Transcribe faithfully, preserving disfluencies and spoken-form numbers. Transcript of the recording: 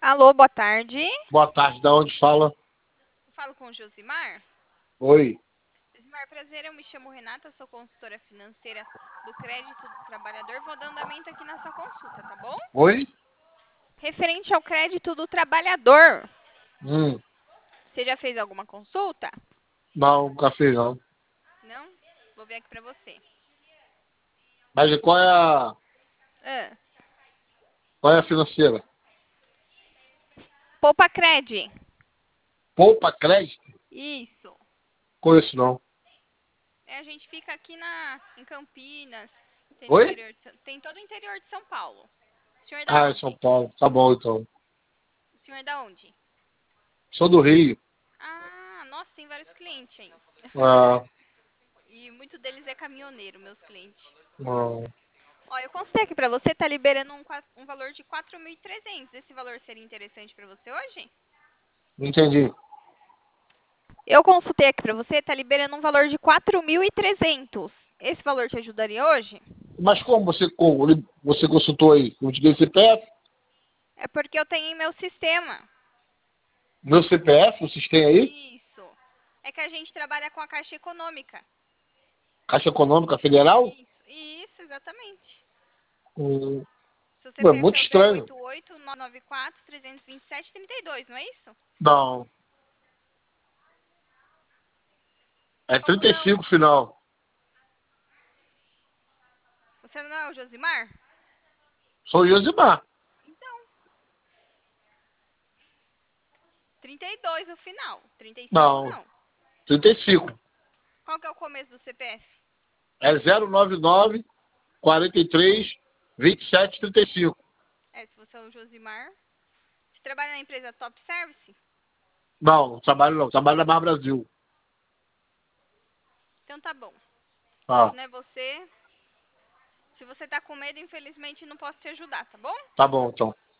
Alô, boa tarde. Boa tarde, da onde fala? Eu falo com o Josimar. Oi. Josimar, prazer, eu me chamo Renata, sou consultora financeira do Crédito do Trabalhador. Vou dar andamento aqui na sua consulta, tá bom? Oi? Referente ao crédito do trabalhador, Hum, você já fez alguma consulta? não, café não. Não? Vou ver aqui pra você. Mas qual é a, Ah, qual é a financeira? Poupa Cred. Poupa crédito? Isso. Conheço não. É, a gente fica aqui na, em Campinas, tem no Oi? interior de São- tem todo o interior de São Paulo. O senhor é da Ah, é São onde? Paulo. Tá bom, então. O senhor é da onde? Sou do Rio. Ah, nossa, tem vários clientes, hein? Ah, E muito deles é caminhoneiro, meus clientes. ah, Ó, eu consultei aqui pra você, tá liberando um, qua- um valor de quatro mil e trezentos. Esse valor seria interessante pra você hoje? não entendi. Eu consultei aqui pra você, tá liberando um valor de quatro mil e trezentos. Esse valor te ajudaria hoje? Mas como você, como você consultou aí? Eu te dei C P F? É porque eu tenho em meu sistema. Meu C P F, vocês têm aí? Isso. É que a gente trabalha com a Caixa Econômica. Caixa Econômica Federal? Isso, isso, exatamente. Hum, Seu é C P F muito é o zero estranho. oito oito, nove nove quatro, três dois sete, três dois, não é isso? Não. É Como trinta e não? cinco final. Você não é o Josimar? Sou Josimar. Então, trinta e dois o final. trinta e cinco Não. não. trinta e cinco. Qual que é o começo do C P F? É zero nove nove, quarenta e três, vinte e sete, trinta e cinco. É, se você é o Josimar. Você trabalha na empresa Top Service? Não, não trabalho não. Trabalho na Mar Brasil. Então tá bom. Ah, Se não é você, se você tá com medo, infelizmente não posso te ajudar, tá bom? tá bom, então.